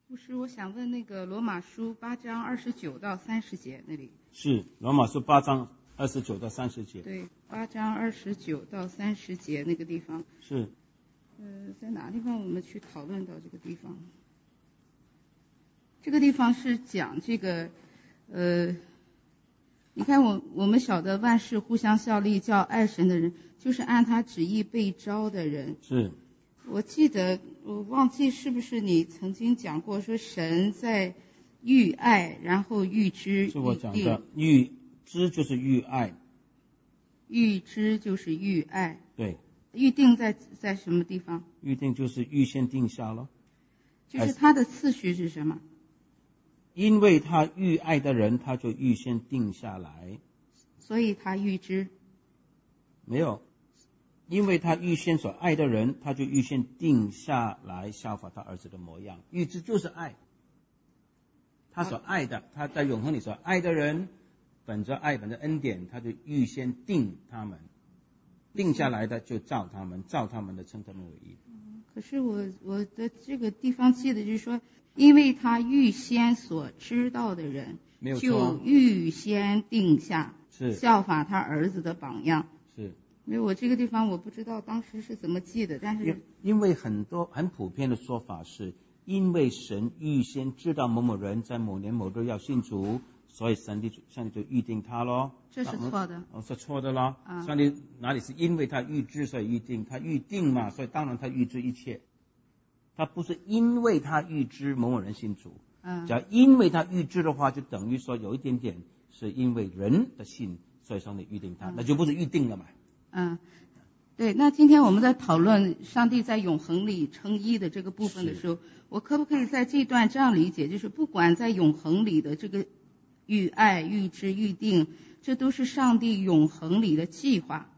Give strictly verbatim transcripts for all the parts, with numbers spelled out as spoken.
牧师，我想问那个罗马书八章二十九到三十节那里。 是罗马书八章二十九到三十节。 对，八章二十九到三十节那个地方。 是。 呃，在哪个地方我们去讨论到这个地方？这个地方是讲这个，呃，你看我我们晓得万事互相效力，叫爱神的人，就是按他旨意被招的人。 是。 我记得我忘记是不是你曾经讲过，说神在预爱，然后预知预定。 是我讲的，预知就是预爱。 预知就是预爱。 对。 预定在在什么地方？ 预定就是预先定下了。 就是它的次序是什么？ 因为他预爱的人，他就预先定下来。 所以他预知？ 没有。因为他预先所爱的人，他就预先定下来效法他儿子的模样。预知就是爱，他所爱的，他在永恒里所爱的人，本着爱，本着恩典，他就预先定他们，定下来的就照他们，照他们的称他们为义。 可是我我的这个地方记得就是说，因为他预先所知道的人， 没有就预先定下， 是效法他儿子的榜样。 是。 因为我这个地方我不知道当时是怎么记的，但是因为很多很普遍的说法是，因为神预先知道某某人在某年某日要信主，所以上帝上帝就预定他咯。 这是错的。 哦，是错的咯。 啊、 上帝哪里是因为他预知所以预定？他预定嘛，所以当然他预知一切。他不是因为他预知某某人信主。 嗯。 只要因为他预知的话，就等于说有一点点是因为人的信，所以上帝预定他，嗯、那就不是预定了嘛。 嗯，对。那今天我们在讨论上帝在永恒里称义的这个部分的时候，我可不可以在这段这样理解，就是不管在永恒里的这个预爱、预知、预定，这都是上帝永恒里的计划。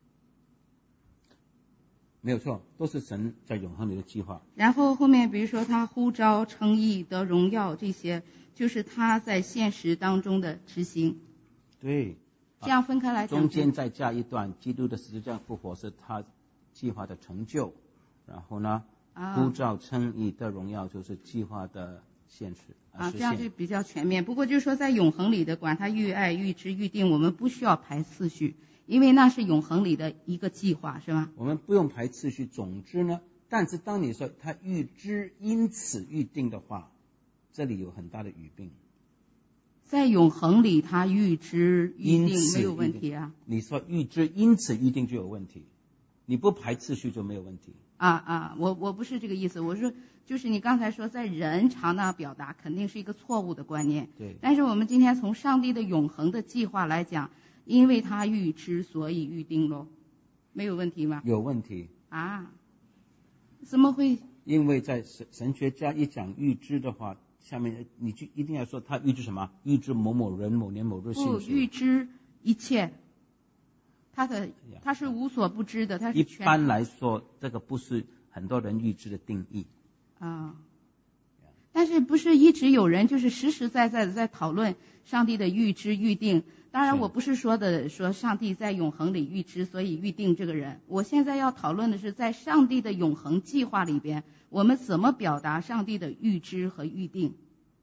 没有错，都是神在永恒里的计划。 然后后面比如说他呼召、称义、得荣耀，这些就是他在现实当中的执行。 对。 这样分开来讲， 中间再加一段，基督的十字架复活是他计划的成就，然后呢，呼召称义的荣耀就是计划的现实啊，这样就比较全面。不过就是说，在永恒里的，管他预爱、预知、预定，我们不需要排次序，因为那是永恒里的一个计划，是吗？ 我们不用排次序。总之呢，但是当你说他预知因此预定的话，这里有很大的语病。 在永恒里，他预知预定没有问题啊。 你说预知因此预定就有问题，你不排次序就没有问题。 啊啊，我我不是这个意思，我说就是你刚才说在人常那表达肯定是一个错误的观念。 对。 但是我们今天从上帝的永恒的计划来讲，因为他预知，所以预定咯，没有问题吗？ 有问题。 啊？怎么会？ 因为在神神学家一讲预知的话，下面你就一定要说他预知什么？预知某某人某年某日信主。 不，预知一切。他的他是无所不知的，他是一般来说，这个不是很多人预知的定义。 啊。但是不是一直有人就是实实在在的在讨论上帝的预知预定？当然，我不是说的说上帝在永恒里预知，所以预定这个人。我现在要讨论的是，在上帝的永恒计划里边，我们怎么表达上帝的预知和预定？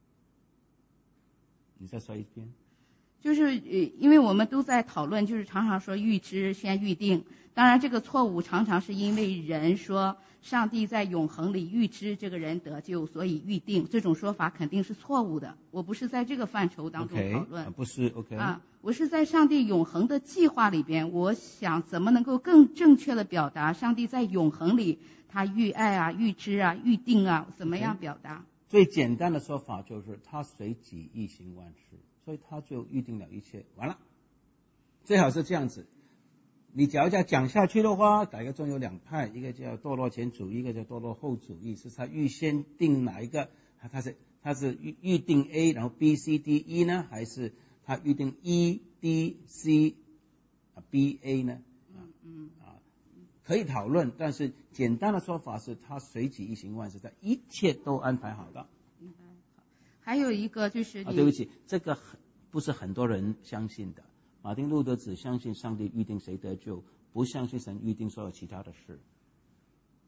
你再说一遍。 就是呃，因为我们都在讨论，就是常常说预知先预定。当然，这个错误常常是因为人说上帝在永恒里预知这个人得救，所以预定。这种说法肯定是错误的。我不是在这个范畴当中讨论。 Okay, 不是 OK 啊，我是在上帝永恒的计划里边，我想怎么能够更正确的表达上帝在永恒里他预爱啊、预知啊、预定啊，怎么样表达？ Okay. 最简单的说法就是他随己意行万事。所以他就预定了一切，完了，最好是这样子。你假如要讲下去的话，改革中有两派，一个叫堕落前主义，一个叫堕落后主义，是他预先定哪一个？他他是他是预预定 A， 然后 B C D E 呢，还是他预定 E D C 啊 B A 呢？ 嗯嗯啊，可以讨论，但是简单的说法是他随己意行万事，他一切都安排好的。 还有一个就是啊，对不起，这个不是很多人相信的。马丁路德只相信上帝预定谁得救，不相信神预定所有其他的事。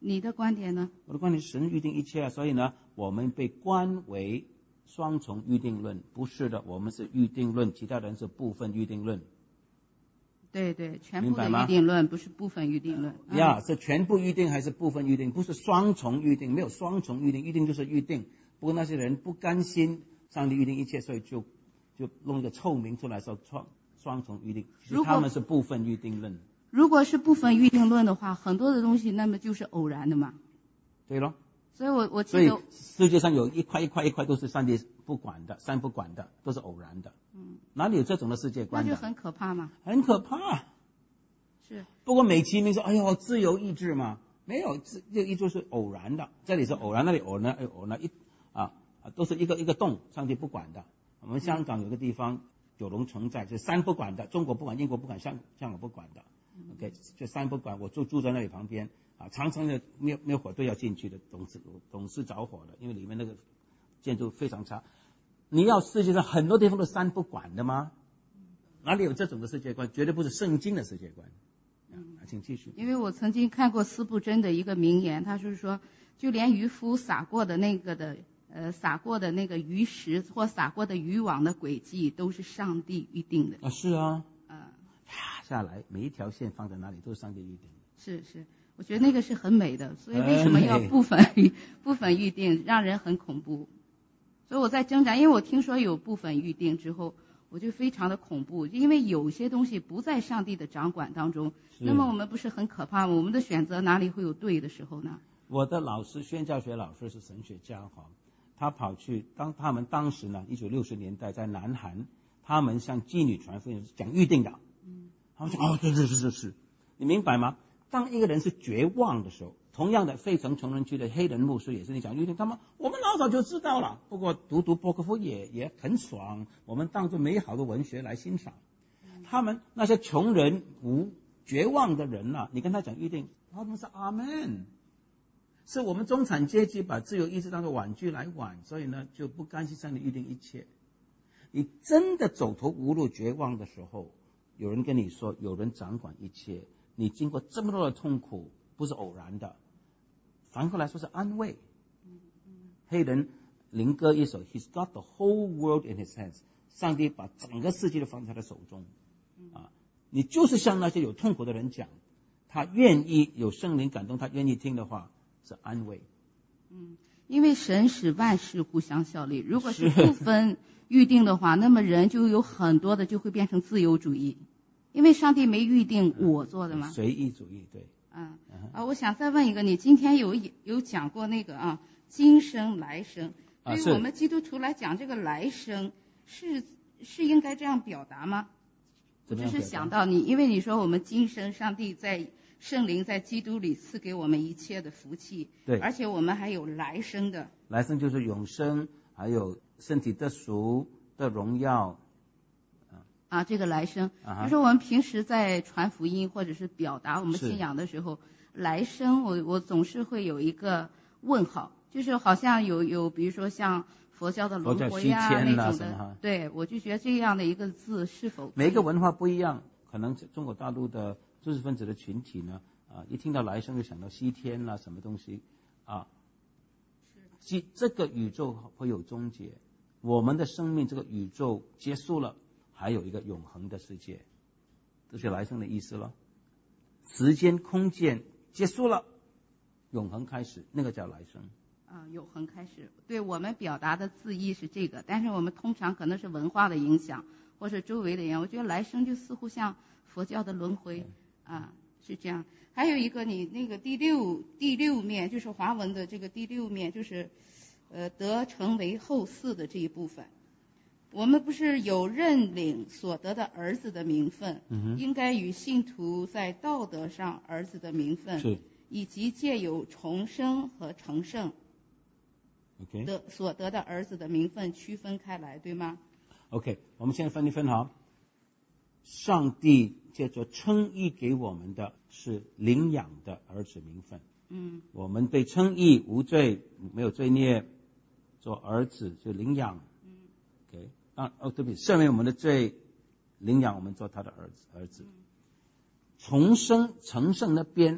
你的观点呢？ 我的观点是神预定一切啊，所以呢，我们被冠为双重预定论，不是的，我们是预定论，其他人是部分预定论。 对对，全部的预定论不是部分预定论。 呀、yeah, 是全部预定还是部分预定？不是双重预定，没有双重预定，预定就是预定。不过那些人不甘心上帝预定一切，所以就就弄一个臭名出来说双双重预定，其实他们是部分预定论。 如果是部分预定论的话，很多的东西那么就是偶然的嘛。 对咯。 所以我我记得，所以世界上有一块一块一块都是上帝不管的，上帝不管的，都是偶然的。嗯，哪里有这种的世界观的？ 那就很可怕嘛。 很可怕。 是。不过美其名说，哎呦，自由意志嘛，没有，自由意志是偶然的，这里是偶然，那里偶然，哎，偶然一啊啊，都是一个一个洞，上帝不管的。我们香港有个地方，九龙城寨，就是山不管的，中国不管，英国不管，香香港不管的。OK， 就山不管，我就住在那里旁边啊，常常的灭灭火队要进去的，总是总是着火的，因为里面那个建筑非常差。你要世界上很多地方都山不管的吗？哪里有这种的世界观？绝对不是圣经的世界观。嗯，请继续。 因为我曾经看过司布真的一个名言，他是说，就连渔夫撒过的那个的呃撒过的那个鱼食或撒过的渔网的轨迹，都是上帝预定的。 啊，是啊。下来每一条线放在哪里都是上帝预定。 是是，我觉得那个是很美的，所以为什么要部分预部分预定，让人很恐怖。所以我在挣扎，因为我听说有部分预定之后，我就非常的恐怖，因为有些东西不在上帝的掌管当中，那么我们不是很可怕吗？我们的选择哪里会有对的时候呢？ 我的老师宣教学老师是神学家哈，他跑去当他们当时呢，一九六十年代在南韩，他们向妓女传福音讲预定的。他们说哦，对对是是是，你明白吗？当一个人是绝望的时候，同样的费城穷人区的黑人牧师也是，你讲预定，他们我们老早就知道了，不过读读波克夫也也很爽，我们当作美好的文学来欣赏。他们那些穷人无绝望的人啊，你跟他讲预定，他们是阿门。是我们中产阶级把自由意志当作玩具来玩，所以呢就不甘心上帝预定一切。你真的走投无路绝望的时候，有人跟你说有人掌管一切，你经过这么多的痛苦不是偶然的，反过来说是安慰。黑人灵歌一首 He's got the whole world in his hands， 上帝把整个世界都放在他的手中啊！你就是向那些有痛苦的人讲，他愿意有圣灵感动，他愿意听的话是安慰。 嗯，因为神使万事互相效力，如果是不分预定的话，那么人就有很多的就会变成自由主义。因为上帝没预定我做的嘛， 随意主义，对。 嗯啊，我想再问一个，你今天有有讲过那个啊，今生来生，对于我们基督徒来讲，这个来生是是应该这样表达吗？我只是想到你，因为你说我们今生上帝在圣灵在基督里赐给我们一切的福气， 对， 而且我们还有来生的， 来生就是永生，还有身体得赎的荣耀。 啊，这个来生，就是我们平时在传福音或者是表达我们信仰的时候，来生我我总是会有一个问号，就是好像有有比如说像佛教的轮回呀、啊、那种的，对，我就觉得这样的一个字是否每个文化不一样，可能中国大陆的知识分子的群体呢，啊，一听到来生就想到西天啦、啊、什么东西啊，是这个宇宙会有终结，我们的生命这个宇宙结束了。还有一个永恒的世界，这是来生的意思了。时间空间结束了，永恒开始，那个叫来生。 啊，永恒开始，对我们表达的字义是这个，但是我们通常可能是文化的影响，或是周围的人，我觉得来生就似乎像佛教的轮回啊，是这样。还有一个，你那个第六第六面就是华文的这个第六面，就是呃得成为后嗣的这一部分。我们不是有认领所得的儿子的名分，嗯、应该与信徒在道德上儿子的名分，以及借有重生和成圣的所得的儿子的名分区分开来，对吗 ？OK， 我们现在分一分哈。上帝借着称义给我们的是领养的儿子名分，嗯，我们被称义无罪，没有罪孽，做儿子就领养，嗯 ，OK。啊哦，对不起，赦免我们的罪，领养我们做他的儿子。儿子，重生成圣那边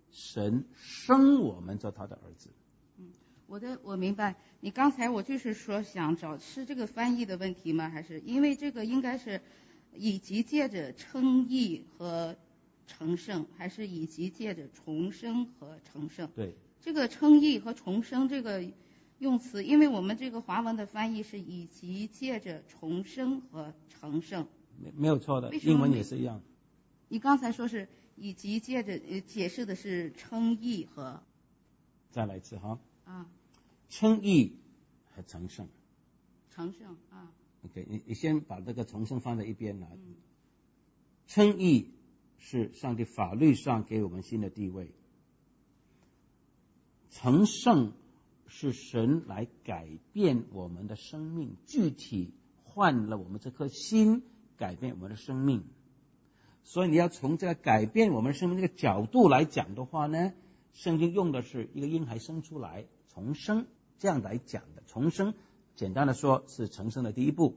神生我们做他的儿子。 嗯，我的我明白。你刚才我就是说想找是这个翻译的问题吗？还是因为这个应该是以及借着称义和成圣，还是以及借着重生和成圣？ 对， 这个称义和重生这个用词，因为我们这个华文的翻译是以及借着重生和成圣， 没没有错的，英文也是一样。 你刚才说是以及借着呃解释的是称义和， 再来一次哈。 啊， 称义和成圣。 成圣啊。 OK， 你你先把这个重生放在一边来。 嗯、 称义是上帝法律上给我们新的地位，成圣是神来改变我们的生命，具体换了我们这颗心，改变我们的生命。所以你要从这个改变我们生命这个角度来讲的话呢，圣经用的是一个婴孩生出来重生这样来讲的。重生简单的说是成圣的第一步，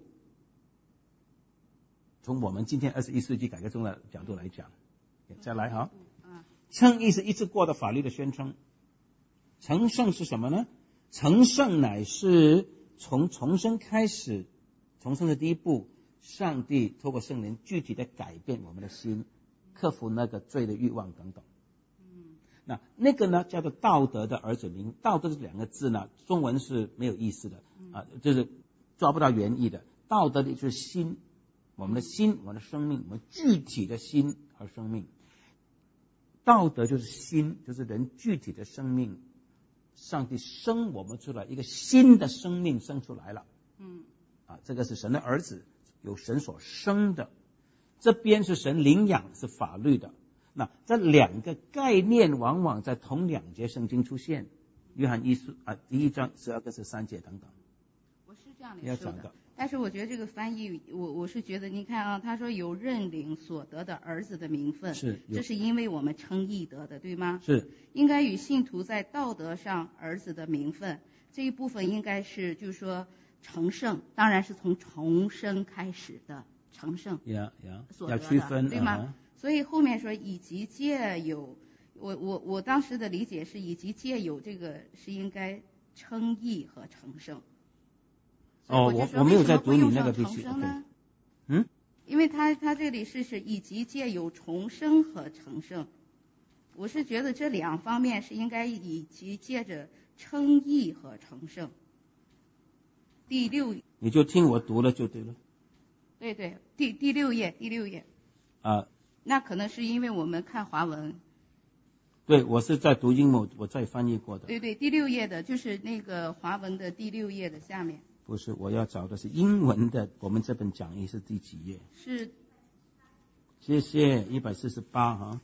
从我们今天二十一世纪改革中的角度来讲。再来哈，称义是一次过的法律的宣称，成圣是什么呢？成圣乃是从重生开始，重生的第一步，上帝透过圣灵具体的改变我们的心，克服那个罪的欲望等等。 嗯， 那那个呢叫做道德的儿子名。道德这两个字呢，中文是没有意思的啊，就是抓不到原意的。道德的就是心，我们的心，我们的生命，我们具体的心和生命。道德就是心，就是人具体的生命。上帝生我们出来，一个新的生命生出来了。 嗯， 啊，这个是神的儿子，有神所生的。这边是神领养，是法律的。那这两个概念往往在同两节圣经出现，约翰一书啊第一章十二个十三节等等。 我是这样来说的。但是我觉得这个翻译，我我是觉得，你看啊，他说有认领所得的儿子的名分， 是， 这是因为我们称义得的，对吗？ 是， 应该与信徒在道德上儿子的名分这一部分，应该是就是说成圣，当然是从重生开始的成圣， 呀呀， 所得的， 要区分， 对吗？ 啊、 所以后面说以及借有，我我我当时的理解是以及借有这个是应该称义和成圣。 哦，我我没有在读你那个 P C， 呢？ 嗯， 因为他他这里是是以及借有重生和成圣，我是觉得这两方面是应该以及借着称义和成圣。第六， 你就听我读了就对了。 对对，第第六页第六页啊， 那可能是因为我们看华文。 对，我是在读英文，我再翻译过的。 对对，第六页的就是那个华文的第六页的下面。 不是，我要找的是英文的。我们这本讲义是第几页？ 是， 谢谢，一百四十八哈。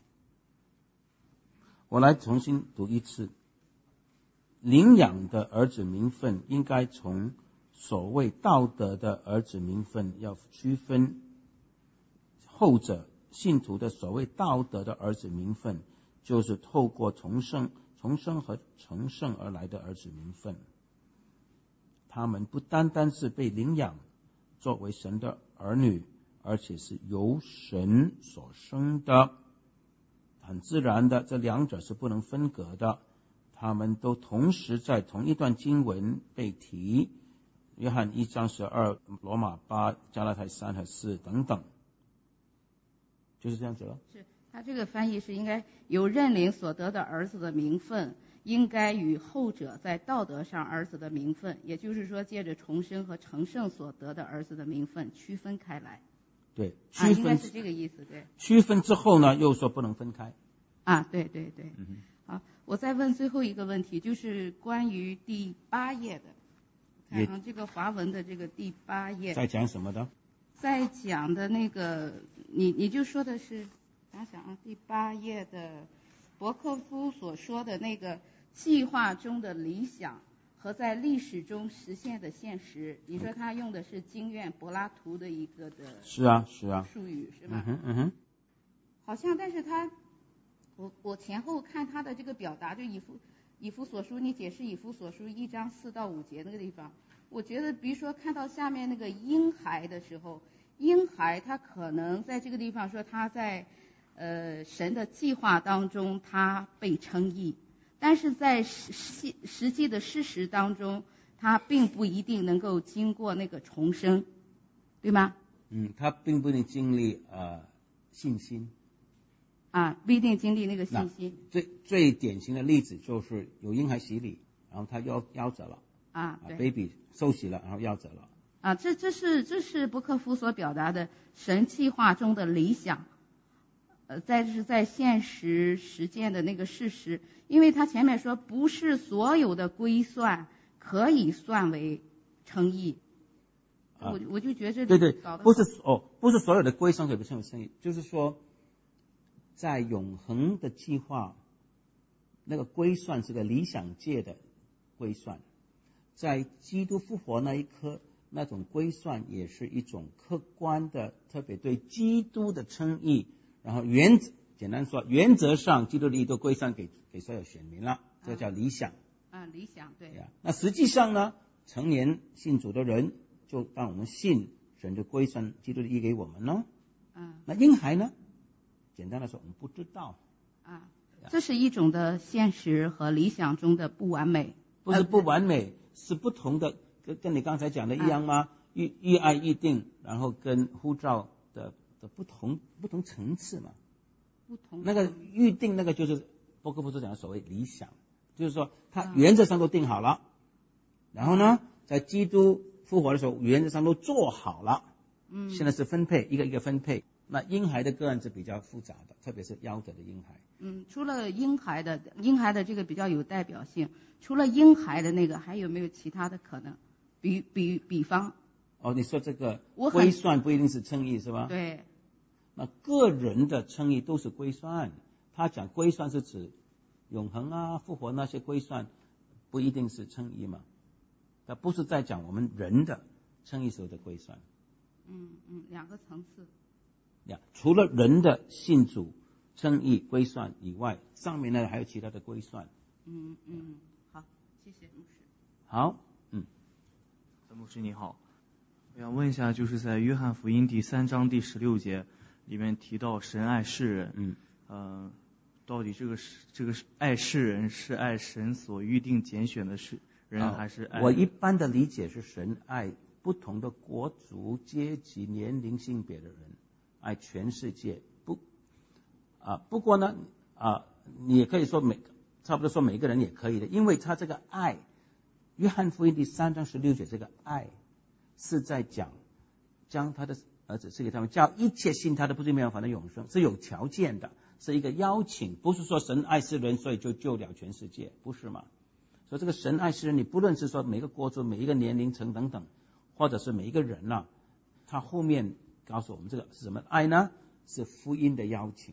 我来重新读一次。领养的儿子名分应该从所谓道德的儿子名分要区分，后者信徒的所谓道德的儿子名分，就是透过重生、重生和成圣而来的儿子名分。他们不单单是被领养作为神的儿女，而且是由神所生的，很自然的，这两者是不能分隔的。他们都同时在同一段经文被提，约翰一章十二、罗马八、加拉太三和四等等，就是这样子了。 是他这个翻译是应该有认领所得的儿子的名分，应该与后者在道德上儿子的名分，也就是说借着重生和成圣所得的儿子的名分区分开来。 对，区分、啊、 应该是这个意思，对。 区分之后呢，又说不能分开。 啊，对对对。 嗯哼。 好，我再问最后一个问题，就是关于第八页的，看啊，这个华文的这个第八页。 在讲什么的？ 在讲的那个，你你就说的是，想想啊，第八页的伯克夫所说的那个计划中的理想和在历史中实现的现实，你说他用的是经验柏拉图的一个的， 是啊是啊术语是吗？ 嗯哼嗯哼， 好像，但是他，我我前后看他的这个表达，就以弗以弗所书，你解释以弗所书一章四到五节那个地方，我觉得，比如说看到下面那个婴孩的时候，婴孩他可能在这个地方说他在。 呃神的计划当中他被称义，但是在实实际的事实当中，他并不一定能够经过那个重生，对吗？ 嗯，他并不能经历呃信心。 啊，不一定经历那个信心。 最最典型的例子就是有婴孩洗礼，然后他夭夭折了。 啊，对。 baby 受洗了，然后夭折了。 啊，这这是这是伯克夫所表达的神计划中的理想，呃，再就是在现实实践的那个事实，因为他前面说不是所有的归算可以算为称义，啊、我我就觉得这里对对， 搞得不是哦，不是所有的归算可以称为称义，就是说，在永恒的计划，那个归算是个理想界的归算，在基督复活那一刻。那种归算也是一种客观的，特别对基督的称义，然后原则简单说，原则上基督的义都归算给给所有选民了，这叫理想。 啊，理想对。 Yeah. 那实际上呢，成年信主的人，就当我们信，神就归算基督的义给我们呢。 嗯。 那婴孩呢？简单的说，我们不知道。 啊，这是一种的现实和理想中的不完美。 不是不完美，是不同的。跟跟你刚才讲的一样吗？预预爱预定，然后跟呼召的的不同不同层次嘛。 不同。 那个预定那个就是伯克夫所讲的所谓理想，就是说他原则上都定好了，然后呢，在基督复活的时候，原则上都做好了。嗯。现在是分配，一个一个分配。那婴孩的个案是比较复杂的，特别是夭折的婴孩。 嗯，除了婴孩的婴孩的这个比较有代表性，除了婴孩的那个，还有没有其他的可能？比比比方， 哦，你说这个归算不一定是称义是吧？ 对。 那个人的称义都是归算，他讲归算是指永恒啊、复活那些归算，不一定是称义嘛。他不是在讲我们人的称义时候的归算。 嗯嗯，两个层次。 呀，除了人的信主、称义、归算以外，上面呢还有其他的归算。 嗯嗯，好，谢谢牧师。 好。 牧师你好，我想问一下，就是在约翰福音第三章第十六节里面提到神爱世人，嗯，呃，到底这个这个爱世人是爱神所预定拣选的是人，还是爱？ 我一般的理解是神爱不同的国族、阶级、年龄、性别的人，爱全世界。不啊，不过呢啊，你也可以说每差不多说每个人也可以的，因为他这个爱。约翰福音第三章十六节，这个爱是在讲将他的儿子赐给他们，叫一切信他的不至灭亡反得永生，是有条件的，是一个邀请，不是说神爱世人所以就救了全世界，不是嘛？所以这个神爱世人，你不论是说每个国族、每一个年龄层等等，或者是每一个人呐、啊，他后面告诉我们这个是什么爱呢？是福音的邀请。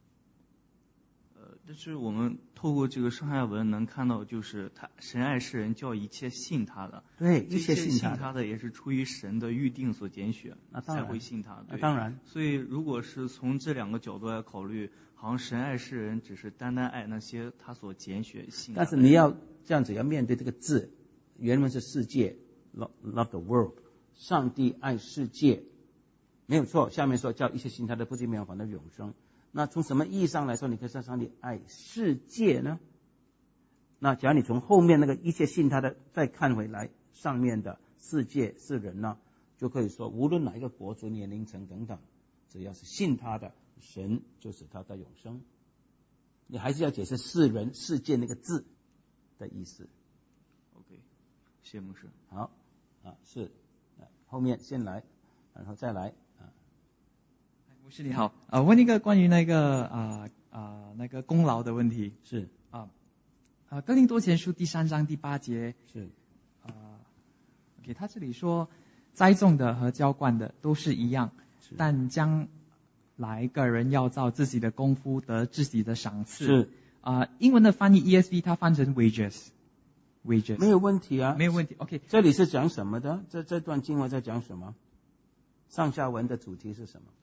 但是我们透过这个上下文能看到，就是他神爱世人，叫一切信他的。 对，一切信他的，他的也是出于神的预定所拣选， 那才会信他。 那当然。 所以如果是从这两个角度来考虑，好像神爱世人只是单单爱那些他所拣选信他的。 但是你要这样子要面对这个字，原文是世界 ，love love the world， 上帝爱世界，没有错。下面说叫一切信他的不至灭亡反得永生。那从什么意义上来说，你可以说上帝爱世界呢？那假如你从后面那个一切信他的再看回来，上面的世界是人呢，就可以说无论哪一个国族、年龄层等等，只要是信他的，神就使他得永生。你还是要解释世人、世界那个字的意思。 OK， 谢谢牧师。 好啊，是后面先来，然后再来。 牧师你好，啊，问一个关于那个啊啊那个功劳的问题。 是啊啊，哥林多前书第三章第八节是啊 ，OK， 他这里说栽种的和浇灌的都是一样，但将来个人要照自己的功夫得自己的赏赐。 是啊，英文的翻译 E S V 它翻成 wages，wages 没有问题啊， 没有问题。OK， 这里是讲什么的？这这段经文在讲什么？上下文的主题是什么？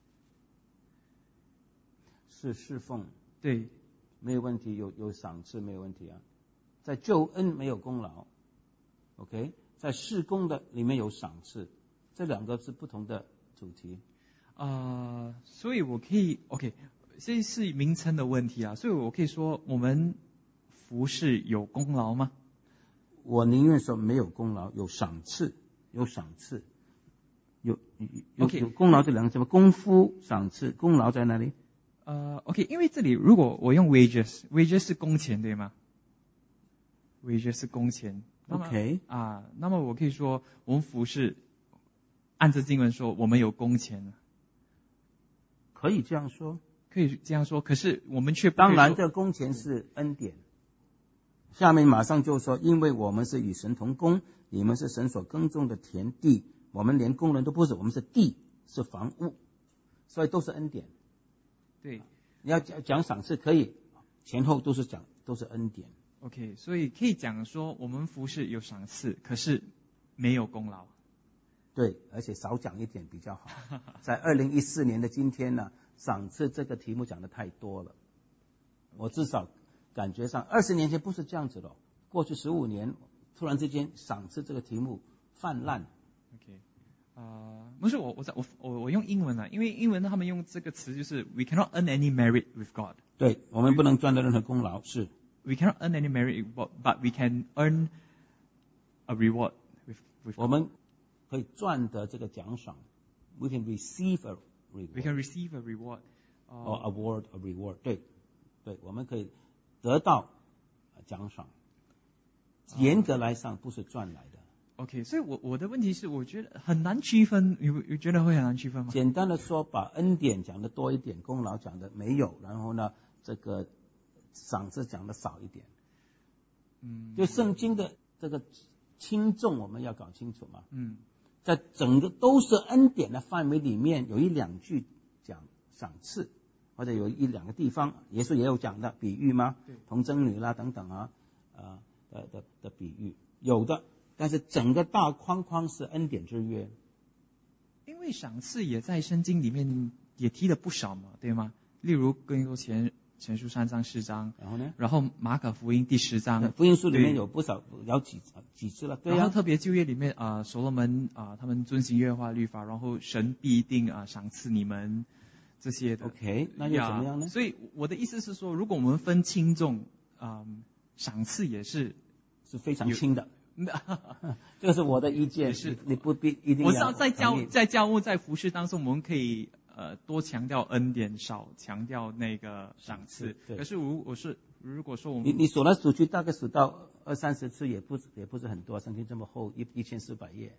是侍奉， 对， 没有问题，有有赏赐没有问题啊。在救恩没有功劳 ，OK， 在事工的里面有赏赐，这两个是不同的主题。 啊、呃，所以我可以 OK， 这是名称的问题啊，所以我可以说我们服侍有功劳吗？ 我宁愿说没有功劳，有赏赐，有赏赐，有有 Okay. 有功劳这两个字，功夫赏赐，功劳在哪里？ 呃 ，OK， 因为这里如果我用 wages，wages 是工钱对吗 ？wages 是工钱。 OK 啊，那么我可以说我们服侍按着经文说我们有工钱， 可以这样说， 可以这样说。可是我们却不当然，这个工钱是恩典。下面马上就说，因为我们是与神同工，你们是神所耕种的田地，我们连工人都不是，我们是地，是房屋，所以都是恩典。 对， 你要讲讲赏赐可以，前后都是讲都是恩典。 OK， 所以可以讲说我们服侍有赏赐，可是没有功劳。 对，而且少讲一点比较好。在二零一四年的今天呢，赏赐这个题目讲的太多了。我至少感觉上，二十年前不是这样子的，过去十五年，突然之间赏赐这个题目泛滥。 OK， 呃，不是我我在我我我用英文啊，因为英文他们用这个词就是 we cannot earn any merit with God。 对，我们不能赚到任何功劳，是。 We cannot earn any merit, but we can earn a reward with with God. 我们可以赚得这个奖赏。We can receive a reward. We can receive a reward. Or award a reward. 对，对，我们可以得到奖赏。严格来上不是赚来的。 OK， 所以我我的问题是，我觉得很难区分，你你觉得会很难区分吗？ 简单的说，把恩典讲的多一点，功劳讲的没有，然后呢，这个赏赐讲的少一点。 嗯， 就圣经的这个轻重我们要搞清楚嘛。 嗯， 在整个都是恩典的范围里面，有一两句讲赏赐，或者有一两个地方，耶稣也有讲的比喻吗？ 对， 童贞女啦等等啊，啊的的的比喻有的，但是整个大框框是恩典之约。 因为赏赐也在圣经里面也提了不少嘛，对吗？例如哥林多前前书三章四章， 然后呢？ 然后马可福音第十章， 福音书里面有不少有几几次了，对啊。 然后特别旧约里面啊、呃，所罗门啊、呃，他们遵行耶和华律法，然后神必定啊赏赐你们这些的。 OK， 那又怎么样呢？ 所以我的意思是说，如果我们分轻重，啊、呃，赏赐也是是非常轻的。这个是我的意见，是你不必一定要。 我知道在教在教务在服事当中，我们可以呃多强调恩典，少强调那个赏赐。可是如果是如果说我们你你数来数去，大概数到二三十次，也不也不是很多，圣经这么厚，一一千四百页。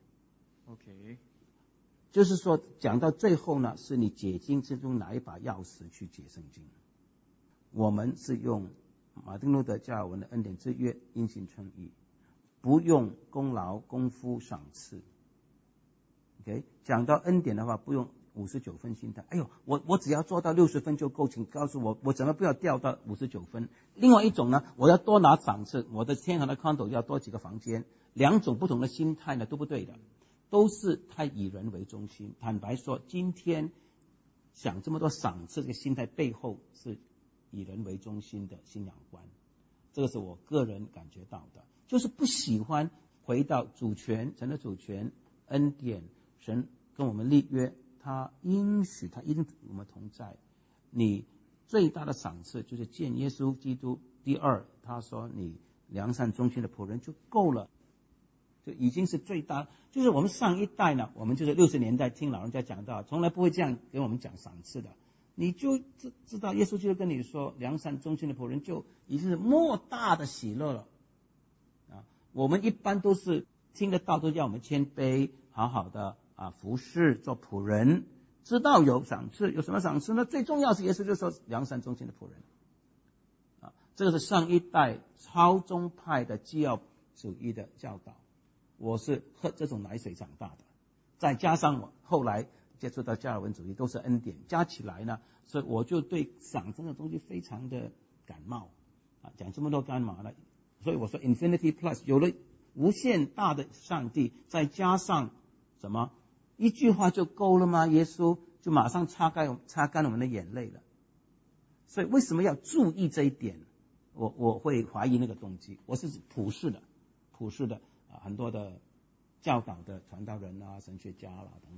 OK， 就是说讲到最后呢，是你解经之中拿一把钥匙去解圣经。我们是用马丁路德加尔文的恩典之约，因信称义。不用功劳、功夫、赏赐。OK， 讲到恩典的话，不用五十九分心态。哎呦，我我只要做到六十分就够，请告诉我，我怎么不要掉到五十九分？另外一种呢，我要多拿赏赐，我的天堂的 condo 要多几个房间。两种不同的心态呢，都不对的，都是太以人为中心。坦白说，今天想这么多赏赐，这个心态背后是以人为中心的信仰观，这个是我个人感觉到的。就是不喜欢回到主权，神的主权、恩典，神跟我们立约，他应许，他应我们同在。你最大的赏赐就是见耶稣基督。第二，他说你良善忠心的仆人就够了，就已经是最大。就是我们上一代呢，我们就是六十年代听老人家讲到，从来不会这样给我们讲赏赐的。你就知知道耶稣就跟你说，良善忠心的仆人就已经是莫大的喜乐了。我们一般都是听得到，都叫我们谦卑，好好的啊服侍做仆人，知道有赏赐，有什么赏赐呢？最重要是耶稣就说良善忠心的仆人啊，这个是上一代超宗派的基要主义的教导。我是喝这种奶水长大的，再加上我后来接触到加尔文主义，都是恩典加起来呢，所以我就对赏这个东西非常的感冒啊，讲这么多干嘛呢？所以我说 Infinity Plus 有了无限大的上帝，再加上什么一句话就够了吗？耶稣就马上擦干擦干我们的眼泪了。所以为什么要注意这一点？我我会怀疑那个动机。我是普世的，普世的啊，很多的教导的传道人啊、神学家啦等等。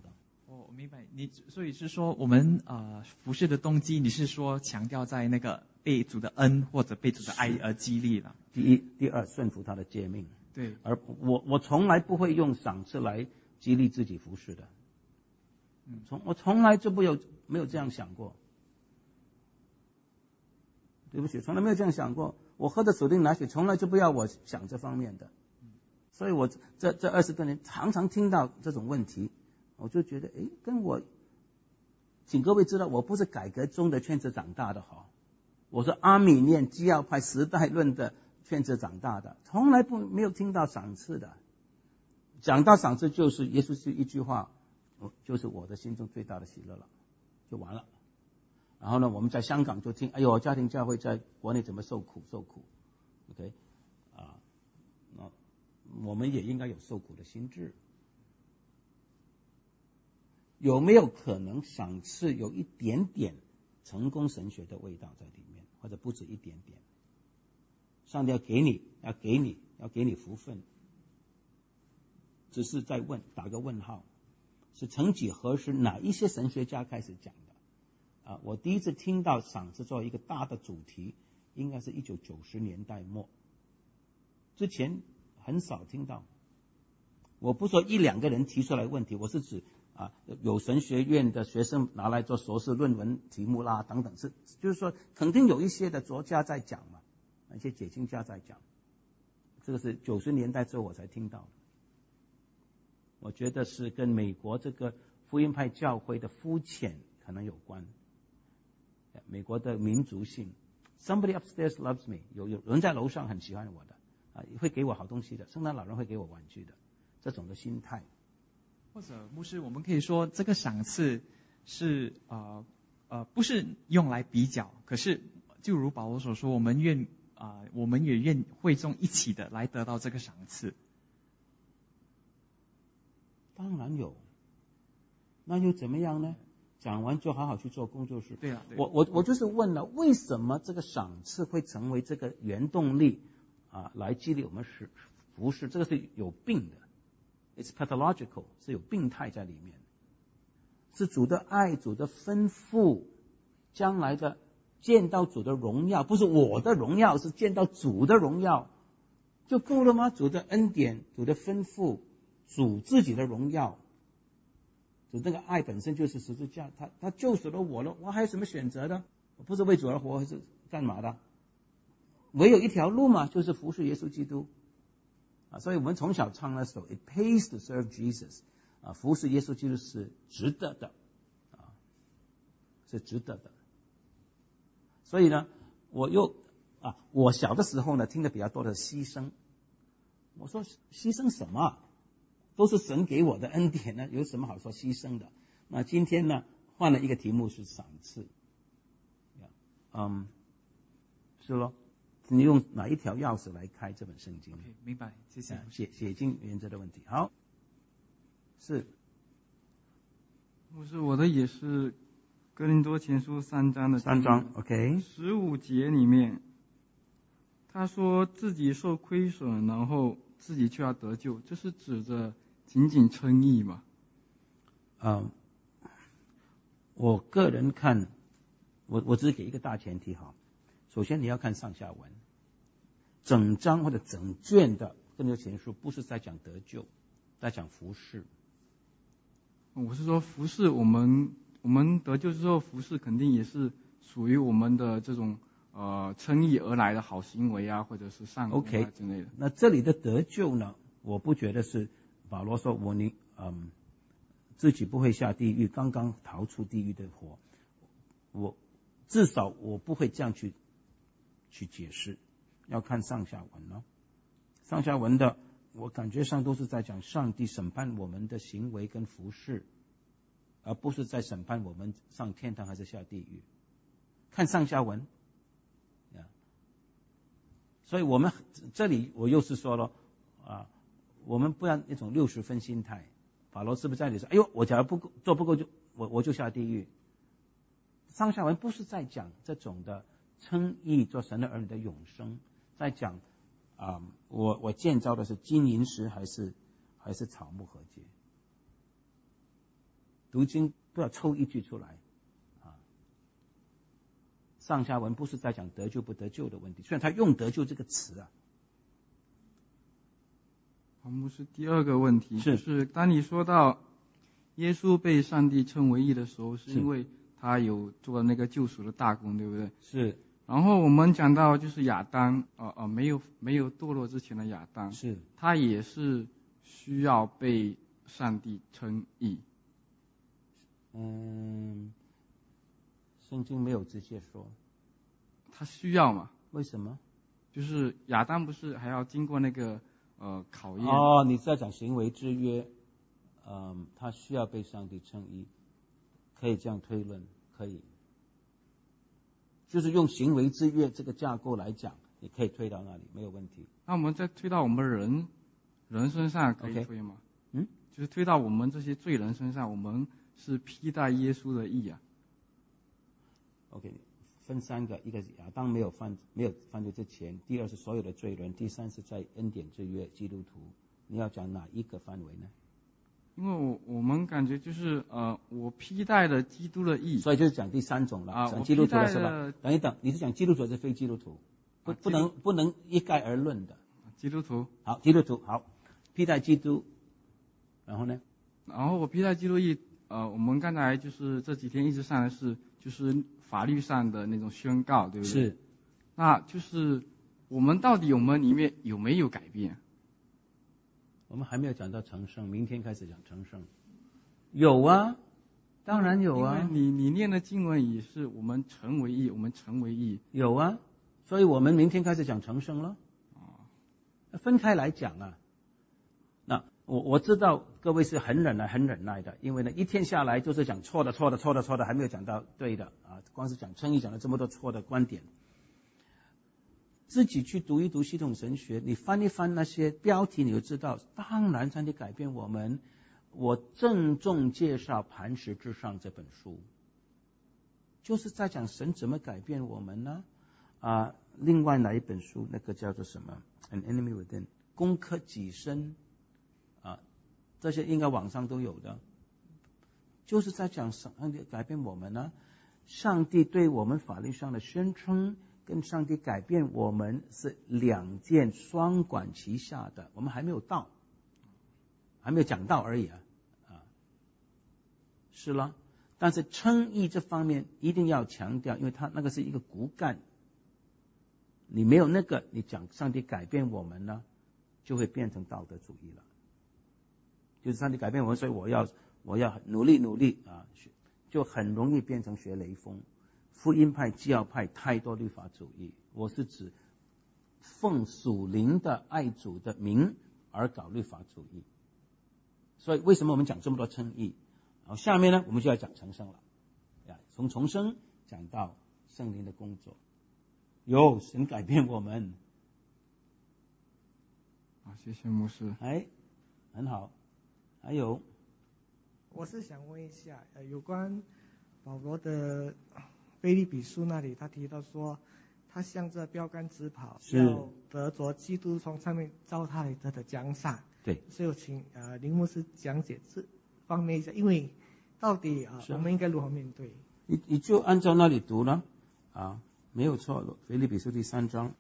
我明白你，所以是说我们呃服侍的动机，你是说强调在那个被主的恩或者被主的爱而激励了？ 第一，第二，顺服他的诫命。 对， 而我我从来不会用赏赐来激励自己服侍的。嗯，从我从来就没有没有这样想过。对不起，从来没有这样想过。我喝的属灵奶水，从来就不要我想这方面的。所以我这这二十多年常常听到这种问题，我就觉得，哎，跟我，请各位知道，我不是改革中的劝子长大的哈，我是阿米念基要派时代论的劝子长大的，从来不没有听到赏赐的。讲到赏赐，就是耶稣是一句话，就是我的心中最大的喜乐了，就完了。然后呢，我们在香港就听，哎呦，家庭教会在国内怎么受苦受苦 ，OK， 啊，那我们也应该有受苦的心志。有没有可能赏赐有一点点成功神学的味道在里面，或者不止一点点？上帝要给你，要给你，要给你福分，只是在问，打个问号，是曾几何时哪一些神学家开始讲的？啊，我第一次听到赏赐作为一个大的主题，应该是一九九十年代末，之前很少听到。我不说一两个人提出来问题，我是指啊，有神学院的学生拿来做硕士论文题目啦，等等，是就是说肯定有一些的作家在讲嘛，一些解经家在讲，这个是九十年代之后我才听到的。我觉得是跟美国这个福音派教会的肤浅可能有关。美国的民族性 ，somebody upstairs loves me， 有有人在楼上很喜欢我的，啊，会给我好东西的，圣诞老人会给我玩具的，这种的心态。 或者牧师，我们可以说这个赏赐是呃呃不是用来比较，可是就如保罗所说，我们愿啊、呃、我们也愿会众一起的来得到这个赏赐。 当然有，那又怎么样呢？讲完就好好去做工作室。 对啊，对啊， 我我我就是问了，为什么这个赏赐会成为这个原动力啊，来激励我们使服侍？这个是有病的 ，it's pathological， 是有病态在里面，是主的爱、主的吩咐，将来的见到主的荣耀，不是我的荣耀，是见到主的荣耀，就够了吗？主的恩典、主的吩咐、主自己的荣耀。主这个爱本身就是十字架，他他救赎了我了，我还有什么选择呢？我不是为主而活，还是干嘛的？唯有一条路嘛，就是服侍耶稣基督啊！所以我们从小唱那首 "It pays to serve Jesus" 啊，服侍耶稣基督是值得的啊，是值得的。所以呢，我又啊，我小的时候呢，听的比较多的牺牲。我说牺牲什么？都是神给我的恩典呢，有什么好说牺牲的？那今天呢，换了一个题目是赏赐。嗯，是咯，你用哪一条钥匙来开这本圣经？ okay, 明白，谢谢。 写写经原则的问题。好，是。 我是我的也是哥林多前书三章的三章 ，OK， 十五节里面，他说自己受亏损，然后自己却要得救，这是指着仅仅称义嘛？ 嗯，我个人看，我我只是给一个大前提哈。首先你要看上下文，整章或者整卷的哥林多前书不是在讲得救，在讲服事。 我是说服事，我们我们得救之后服事肯定也是属于我们的这种呃称义而来的好行为啊，或者是善功啊之类的。 Okay, 那这里的得救呢，我不觉得是保罗说我你嗯自己不会下地狱，刚刚逃出地狱的火，我至少我不会这样去去解释，要看上下文了。上下文的我感觉上都是在讲上帝审判我们的行为跟服事，而不是在审判我们上天堂还是下地狱。看上下文。所以我们这里我又是说了啊，我们不要那种六十分心态。保罗是不是在这里说，哎呦，我假如不够做不够就我我就下地狱？上下文不是在讲这种的称义做神的儿女的永生，在讲啊，我我建造的是金银石还是还是草木禾秸？ 读经不要抽一句出来啊。上下文不是在讲得救不得救的问题，虽然他用得救这个词啊。 好，牧师，第二个问题是就是当你说到耶稣被上帝称为义的时候，是因为他有做那个救赎的大功，对不对？ 是。 然后我们讲到就是亚当，呃呃，没有没有堕落之前的亚当， 是， 他也是需要被上帝称义。 嗯，圣经没有直接说。 他需要嘛？ 为什么？ 就是亚当不是还要经过那个呃考验？ 哦，你在讲行为之约，嗯，他需要被上帝称义，可以这样推论，可以。就是用行为之约这个架构来讲，你可以推到那里没有问题。 那我们再推到我们人人身上可以推吗？ Okay. 嗯， 就是推到我们这些罪人身上，我们是披戴耶稣的义啊。 OK， 分三个，一个是亚当没有犯没有犯罪之前，第二是所有的罪人，第三是在恩典之约基督徒。你要讲哪一个范围呢？ 因为我我们感觉就是呃，我披戴了基督的义， 所以就是讲第三种了， 啊， 讲基督徒的是吧？等一等，你是讲基督徒还是非基督徒？不，不能不能一概而论的。 基督徒， 好，基督徒好，披戴基督，然后呢？ 然后我披戴基督义，呃，我们刚才就是这几天一直上的是就是法律上的那种宣告，对不对？ 是。 那就是我们到底我们里面有没有改变？ 我们还没有讲到成圣，明天开始讲成圣。有啊，当然有啊。 因为你你念的经文也是我们成为义，我们成为义。 有啊，所以我们明天开始讲成圣了。哦，分开来讲啊。那我我知道各位是很忍耐、很忍耐的，因为呢一天下来就是讲错的、错的、错的、错的，还没有讲到对的啊。光是讲称义讲了这么多错的观点。自己去读一读系统神学，你翻一翻那些标题，你就知道，当然上帝改变我们。我郑重介绍《磐石之上》这本书，就是在讲神怎么改变我们呢？啊，另外哪一本书？那个叫做什么 ？An Enemy Within， 攻克己身啊，这些应该网上都有的，就是在讲上帝改变我们呢。上帝对我们法律上的宣称，跟上帝改变我们是两件双管齐下的，我们还没有到，还没有讲到而已啊，啊，是了。但是称义这方面一定要强调，因为它那个是一个骨干，你没有那个，你讲上帝改变我们呢，就会变成道德主义了。就是上帝改变我们，所以我要我要努力努力啊，就很容易变成学雷锋。福音派、基要派太多律法主义，我是指奉属灵的爱主的名而搞律法主义。所以为什么我们讲这么多称义？然后下面呢，我们就要讲成圣了，从重生讲到圣灵的工作，有神改变我们。 好，谢谢牧师。 哎，很好。还有， 我是想问一下，呃，有关保罗的腓立比书那里，他提到说，他向着标杆直跑，要得着基督从上面召他来得的奖赏。 对， 所以我请呃林牧师讲解这方面一下，因为到底啊、呃、我们应该如何面对？ 你你就按照那里读了啊，没有错。腓立比书第三章，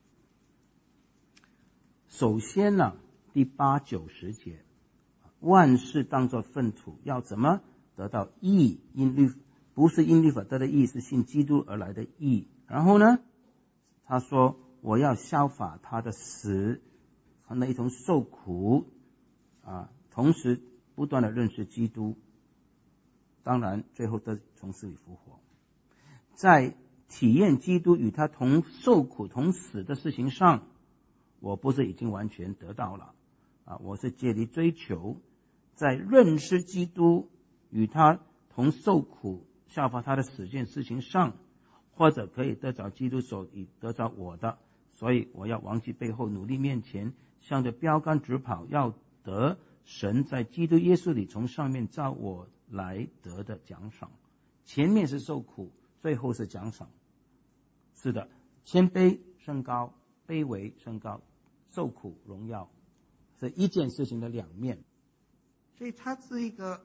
首先呢、啊，第八九十节，万事当作粪土，要怎么得到义？因律不是因律法得的义，是信基督而来的义。然后呢，他说我要效法他的死，和他一同受苦啊，同时不断的认识基督，当然最后得从死里复活。在体验基督与他同受苦同死的事情上，我不是已经完全得到了啊，我是竭力追求在认识基督与他同受苦效法他的死这件事情上，或者可以得着基督所以得着我的，所以我要忘记背后，努力面前，向着标杆直跑，要得神在基督耶稣里从上面召我来得的奖赏。前面是受苦，最后是奖赏。是的，谦卑升高，卑微升高，受苦荣耀，是一件事情的两面。 所以它是一个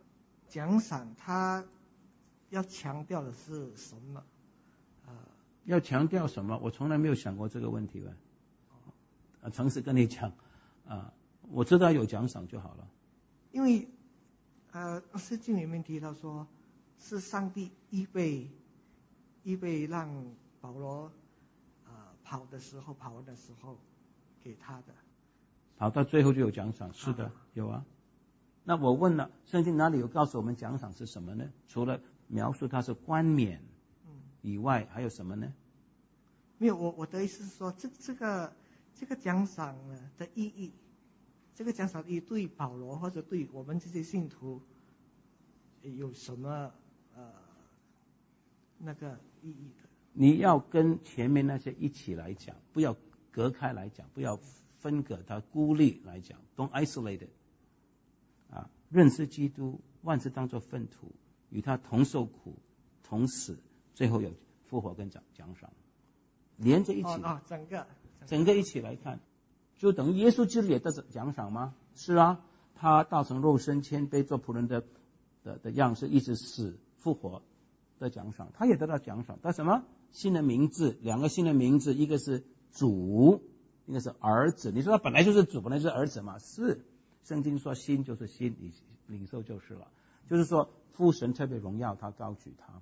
奖赏他要强调的是什么？呃， 要强调什么？我从来没有想过这个问题吧。啊，诚实跟你讲，啊，我知道有奖赏就好了。 因为呃，圣经里面提到说，是上帝预备预备让保罗呃跑的时候，跑完的时候给他的。 跑到最后就有奖赏，是的，啊有啊。那我问了，圣经哪里有告诉我们奖赏是什么呢？除了描述它是冠冕以外，还有什么呢？ 没有，我我的意思是说，这这个这个奖赏呢的意义，这个奖赏的意义对保罗或者对我们这些信徒有什么呃那个意义的？ 你要跟前面那些一起来讲，不要隔开来讲，不要分隔它孤立来讲 ，don't isolate it。啊，认识基督，万事当作粪土，与他同受苦，同死，最后有复活跟奖奖赏，连着一起， 哦哦，整个整个一起来看，就等于耶稣基督也得奖赏吗？是啊，他道成肉身，谦卑，做仆人的的的样式，一直死复活的奖赏，他也得到奖赏。他什么？新的名字，两个新的名字，一个是主，一个是儿子。你说他本来就是主，本来就是儿子嘛？是。圣经说新就是新，你领受就是了。就是说父神特别荣耀他，高举他。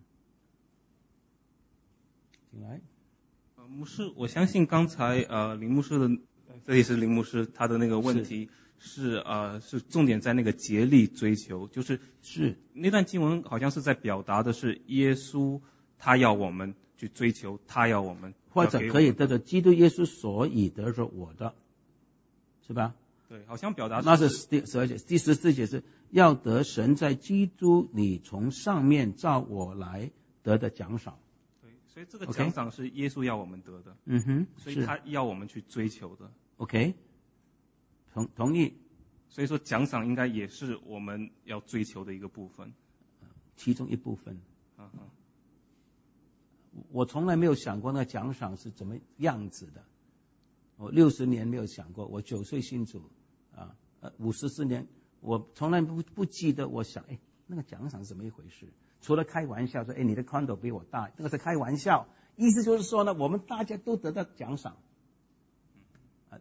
进来。 呃，牧师，我相信刚才呃林牧师的，这里是林牧师他的那个问题是, 是呃是重点在那个竭力追求，就是是那段经文好像是在表达的是耶稣他要我们去追求，他要我们， 或者可以得着基督耶稣所以得着我的，是吧？ 对，好像表达那是第十二节，第十四节是要得神在基督里从上面照我来得的奖赏。 对，所以这个奖赏是耶稣要我们得的。 嗯哼， 所以他要我们去追求的。 OK， 同同意。 所以说奖赏应该也是我们要追求的一个部分， 其中一部分。 嗯嗯。 我从来没有想过那奖赏是怎么样子的。我六十年没有想过，我九岁信主啊，呃，五十四年，我从来不不记得。我想，哎，那个奖赏是怎么一回事？除了开玩笑说，哎，你的 condo 比我大，那个是开玩笑。意思就是说呢，我们大家都得到奖赏。啊，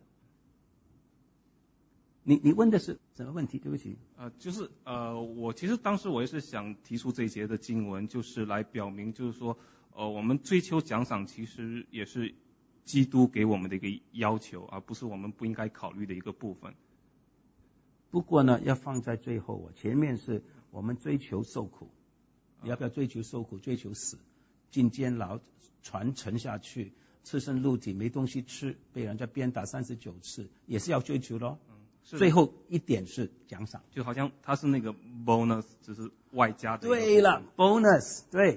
你你问的是什么问题？对不起。 呃，就是呃，我其实当时我也是想提出这一节的经文，就是来表明，就是说，呃，我们追求奖赏其实也是基督给我们的一个要求，而不是我们不应该考虑的一个部分。 不过呢，要放在最后。前面是我们追求受苦，你要不要追求受苦？追求死，进监牢，船沉下去，赤身露体，没东西吃，被人家鞭打三十九次，也是要追求咯。 嗯， 最后一点是奖赏， 就好像它是那个 bonus， 只是外加的。 对了 ，bonus， 对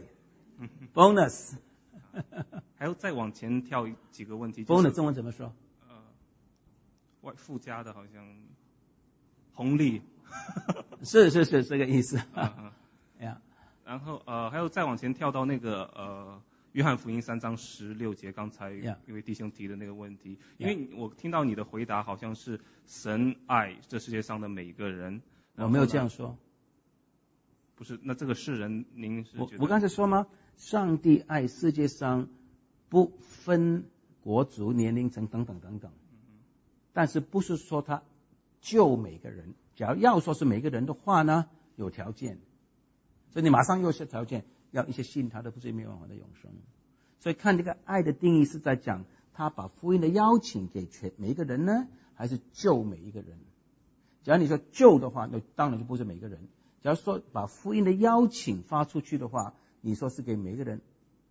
，bonus。 还有再往前跳几个问题。 bonus 中文怎么说？ 呃，外附加的，好像红利。 是是是这个意思。 嗯呀。 然后呃，还有再往前跳到那个呃，约翰福音三章十六节，刚才一位弟兄提的那个问题， yeah. 因为我听到你的回答好像是神爱这世界上的每一个人。 我没有这样说。 不是，那这个世人您是觉得？ 我我刚才说吗？上帝爱世界上不分国族、年龄层等等等等，但是不是说他救每个人？假如要说是每个人的话呢，有条件，所以你马上又是条件，要一些信他的不至于灭亡的永生。所以看这个爱的定义是在讲他把福音的邀请给全每一个人呢，还是救每一个人？假如你说救的话，那当然就不是每个人。假如说把福音的邀请发出去的话，你说是给每个人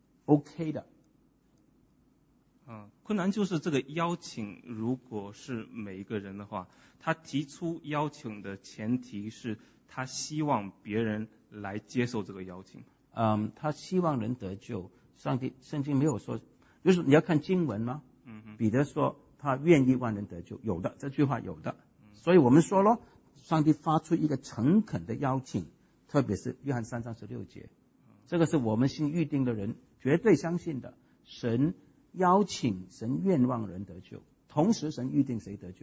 OK 的。 嗯，困难就是这个邀请，如果是每一个人的话，他提出邀请的前提是他希望别人来接受这个邀请。 嗯，他希望人得救。上帝圣经没有说，就是你要看经文吗？ 嗯嗯。 彼得说他愿意万人得救，有的，这句话有的。所以我们说咯，上帝发出一个诚恳的邀请，特别是约翰三章十六节，这个是我们信预定的人绝对相信的。神邀请，神愿望人得救，同时神预定谁得救，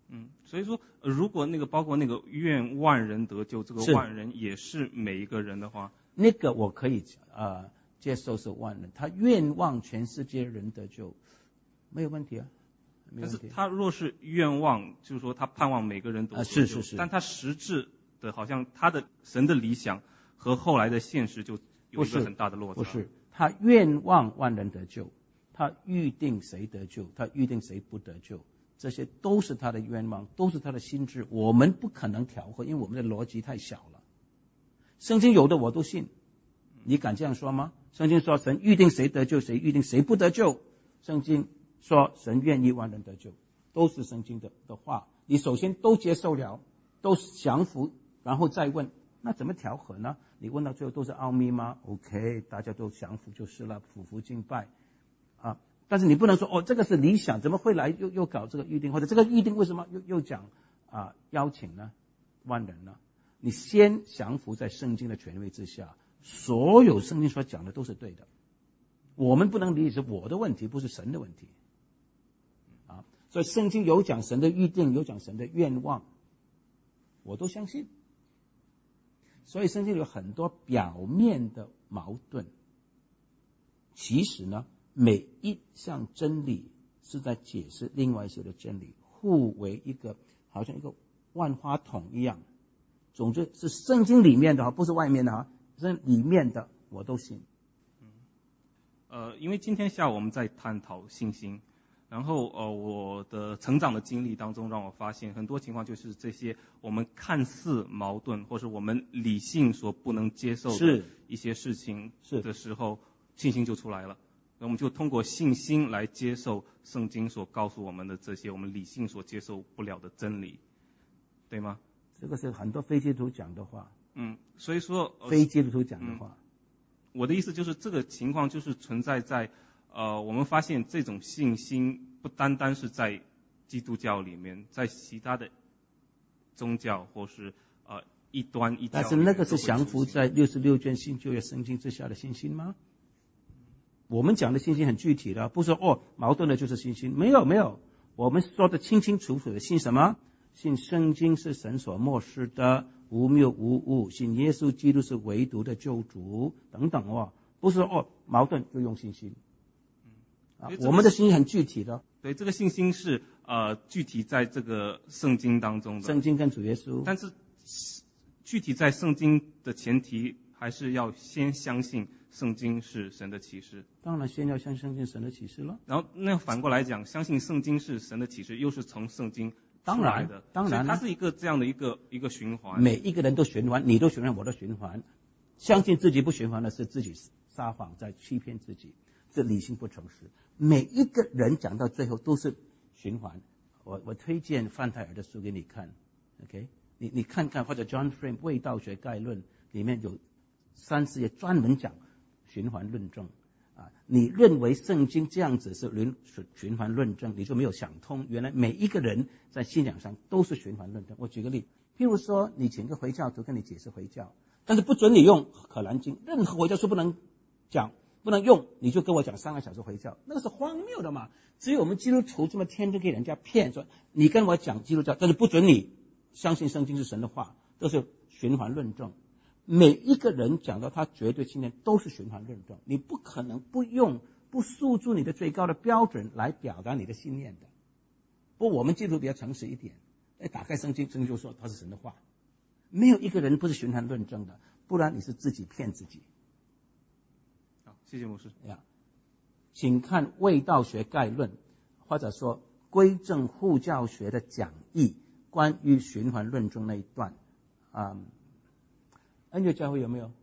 嗯，所以说，呃、如果那个包括那个愿万人得救，这个万人也是每一个人的话， 那个我可以呃接受是万人，他愿望全世界人得救，没有问题啊。 但是他若是愿望，就是说他盼望每个人都得救， 啊、是是是， 但他实质的好像他的神的理想和后来的现实就有一个很大的落差。 不是，不是他愿望万人得救，他预定谁得救，他预定谁不得救，这些都是他的愿望，都是他的心志，我们不可能调和，因为我们的逻辑太小了。圣经有的我都信，你敢这样说吗？圣经说神预定谁得救，谁预定谁不得救，圣经说神愿意万人得救，都是圣经的的话，你首先都接受了，都降服，然后再问，那怎么调和呢？你问到最后都是奥秘吗？ OK， 大家都降服就是了，俯伏敬拜啊。但是你不能说哦，这个是理想，怎么会来又又搞这个预定，或者这个预定为什么又又讲啊邀请呢？万人呢？你先降服在圣经的权威之下，所有圣经所讲的都是对的。我们不能理解是我的问题，不是神的问题。啊，所以圣经有讲神的预定，有讲神的愿望，我都相信。所以圣经有很多表面的矛盾，其实呢，每一项真理是在解释另外一些的真理，互为一个好像一个万花筒一样。总之是圣经里面的，不是外面的，是里面的我都信。 呃，因为今天下午我们在探讨信心，然后呃，我的成长的经历当中让我发现很多情况就是这些我们看似矛盾或是我们理性所不能接受的一些事情的时候，信心就出来了。那我们就通过信心来接受圣经所告诉我们的这些我们理性所接受不了的真理，对吗？ 这个是很多非基督徒讲的话。 嗯，所以说、呃、 非基督徒讲的话。嗯， 我的意思就是这个情况就是存在在呃，我们发现这种信心不单单是在基督教里面，在其他的宗教或是呃异端异教， 但是那个是降服在六十六卷新旧约圣经之下的信心吗？我们讲的信心很具体的，不是说哦矛盾的就是信心，没有没有，我们说的清清楚楚的，信什么？信圣经是神所默示的，无谬无误，信耶稣基督是唯独的救主等等哦，不是说哦矛盾就用信心。啊，我们的信心很具体的。 对，这个信心是呃具体在这个圣经当中的。 圣经跟主耶稣。 但是具体在圣经的前提，还是要先相信圣经是神的启示。 当然，先要相信圣经神的启示了。 然后那反过来讲，相信圣经是神的启示，又是从圣经出来的。 当然，当然， 它是一个这样的一个一个循环。 每一个人都循环，你都循环，我都循环。相信自己不循环的是自己撒谎，在欺骗自己，这理性不诚实。每一个人讲到最后都是循环。我我推荐范泰尔的书给你看 ，OK？ 你你看看，或者 John Frame 味道学概论里面有三四页专门讲循环论证啊。你认为圣经这样子是循循环论证，你就没有想通，原来每一个人在信仰上都是循环论证。我举个例，譬如说你请个回教徒跟你解释回教，但是不准你用可兰经，任何回教书不能讲。不能用，你就跟我讲三个小时回教，那个是荒谬的嘛！只有我们基督徒这么天真给人家骗，说你跟我讲基督教，但是不准你相信圣经是神的话，都是循环论证。每一个人讲到他绝对信念都是循环论证，你不可能不用不诉诸你的最高的标准来表达你的信念的。不过我们基督徒比较诚实一点，哎，打开圣经，圣经就说它是神的话，没有一个人不是循环论证的，不然你是自己骗自己。 谢谢牧师。 呀，请看卫道学概论，或者说归正护教学的讲义，关于循环论证那一段。啊、嗯，恩约教会有没有？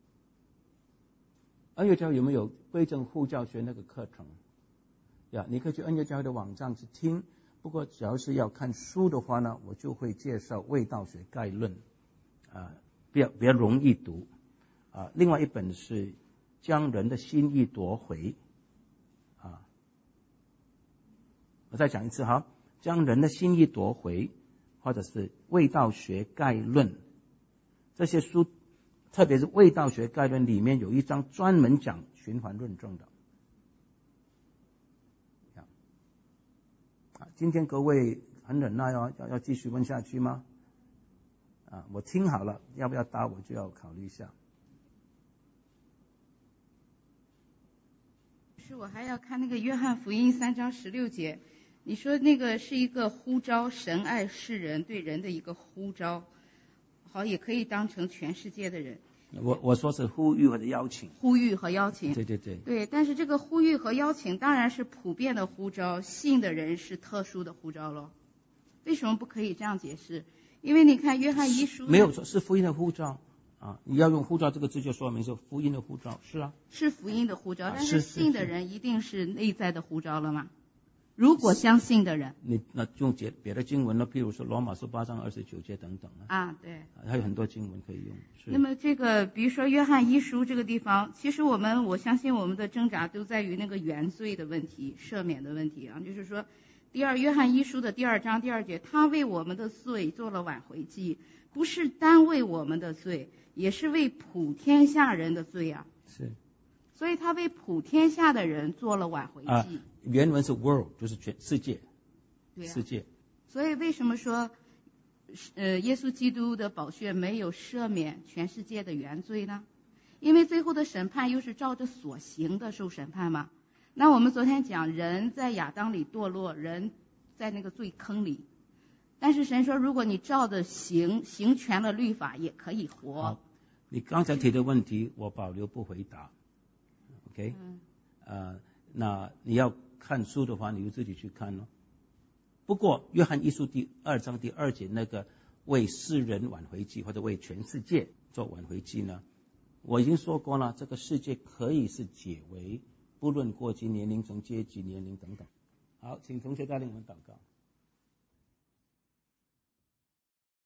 恩约教会有没有归正护教学那个课程？呀，你可以去恩约教会的网站去听。不过只要是要看书的话呢，我就会介绍卫道学概论，啊，比较比较容易读。啊，另外一本是将人的心意夺回，啊，我再讲一次哈，将人的心意夺回，或者是卫道学概论，这些书，特别是卫道学概论里面有一章专门讲循环论证的。啊，今天各位很忍耐哦，要要继续问下去吗？啊，我听好了，要不要答我就要考虑一下。 是我还要看那个约翰福音三章十六节，你说那个是一个呼召，神爱世人对人的一个呼召，好，也可以当成全世界的人。 我我说是呼吁或者邀请， 呼吁和邀请， 对对对， 对，但是这个呼吁和邀请当然是普遍的呼召，信的人是特殊的呼召咯。为什么不可以这样解释？因为你看约翰一书没有说是福音的呼召啊，你要用呼召这个字就说明是福音的呼召，是啊， 是福音的呼召， 啊、 但是信的人一定是内在的呼召了吗？如果相信的人， 你那用别别的经文呢，譬如说罗马书八章二十九节等等啊， 啊对， 还有很多经文可以用。 那么这个比如说约翰一书这个地方，其实我们我相信我们的挣扎都在于那个原罪的问题、赦免的问题啊，就是说第二约翰一书的第二章第二节，他为我们的罪做了挽回祭，不是单为我们的罪，也是为普天下人的罪啊。 是。 所以他为普天下的人做了挽回祭。啊， 原文是 world， 就是全世界。 对啊。 世界。 所以为什么说，呃，耶稣基督的宝血没有赦免全世界的原罪呢？因为最后的审判又是照着所行的受审判嘛。那我们昨天讲，人在亚当里堕落，人在那个罪坑里。但是神说，如果你照着行，行全了律法，也可以活。 好，你刚才提的问题，我保留不回答。OK， 嗯， 呃，那你要看书的话，你就自己去看咯。不过，约翰一书第二章第二节那个为世人挽回祭，或者为全世界做挽回祭呢，我已经说过了，这个世界可以是解为不论国籍、年龄层、阶级、年龄等等。好，请同学带领我们祷告。